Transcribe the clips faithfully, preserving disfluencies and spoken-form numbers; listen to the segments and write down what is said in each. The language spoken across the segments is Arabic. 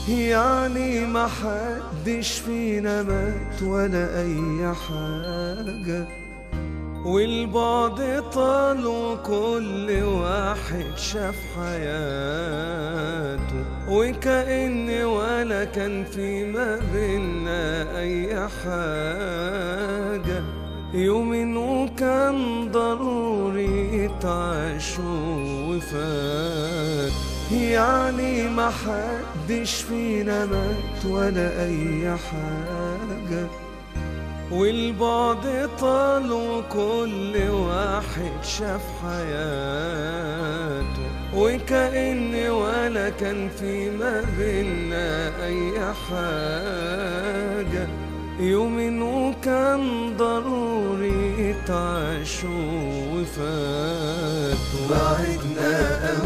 يعني ما حدش فينا مات ولا أي حاجة، والبعد طال وكل واحد شاف حياته، وكأن ولا كان في ما بينا أي حاجة. يومين وكان ضروري يتعاش وفات، يعني ما حدش فينا مات ولا أي حاجة، والبعد طال وكل واحد شاف حياته، وكأن ولا كان في ما بينا أي حاجة. يومين وكان ضروري يتعاش وفات، بعدنا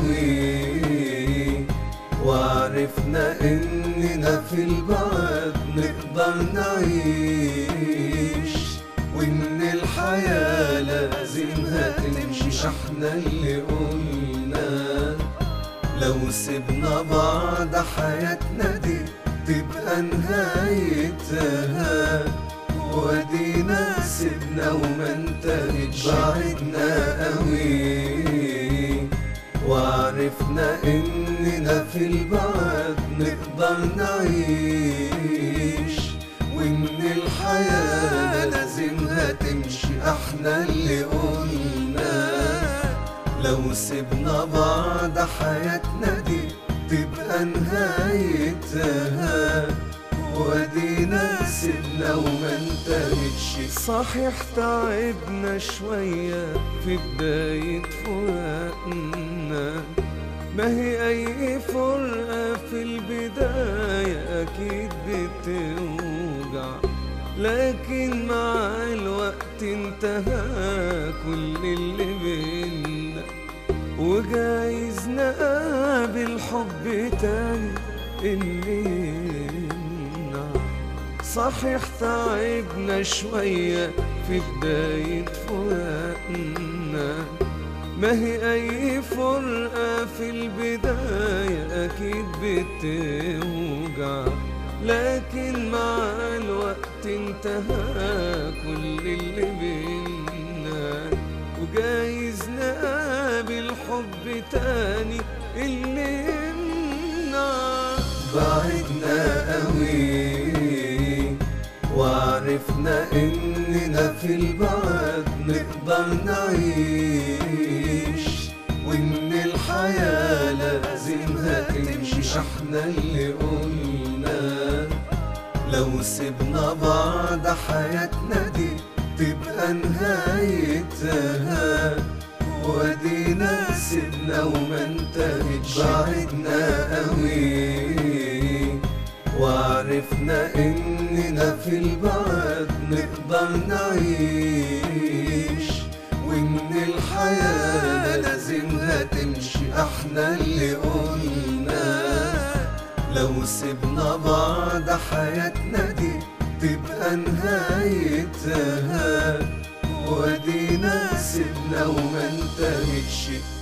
قوي وعرفنا إننا في البعد نقدر نعيش، وإن الحياة لازمها تمشي. احنا اللي قلنا لو سيبنا بعض حياتنا دي تبقى نهايتها، ودينا سيبنا وما انتهتش. بعدنا قوي وعرفنا إننا في البعد نقدر نعيش، وإن الحياة لازمها تمشي. احنا اللي قلنا لو سيبنا بعض حياتنا دي تبقى نهايتها، ودينا سيبنا وما انتهتش. صحيح تعبنا شوية في بداية فراقنا، ما هي أي فرقة في البداية أكيد بتوجع، لكن مع الوقت انتهى كل اللي بينا، وجايز نقابل حب تاني اللي يمنع. صحيح تعبنا شوية في بداية فراقنا، ما هي أي فرقة في البداية أكيد بتوجع، لكن مع الوقت انتهى كل اللي بينا، وجايز نقابل حب تاني اللي يمنع. بعدنا قوي وعرفنا إننا في البعد نقدر نعيش، وإن الحياة لازمها تمشي. احنا اللي قلنا لو سيبنا بعض حياتنا دي تبقى نهايتها، ودينا سيبنا وما انتهتش. بعدنا قوي وعرفنا إننا في البعد نقدر نعيش، وإن الحياة لازمها تمشي. احنا اللي قلنا لو سيبنا بعض حياتنا دي تبقى نهايتها، ودينا سيبنا وما انتهتش.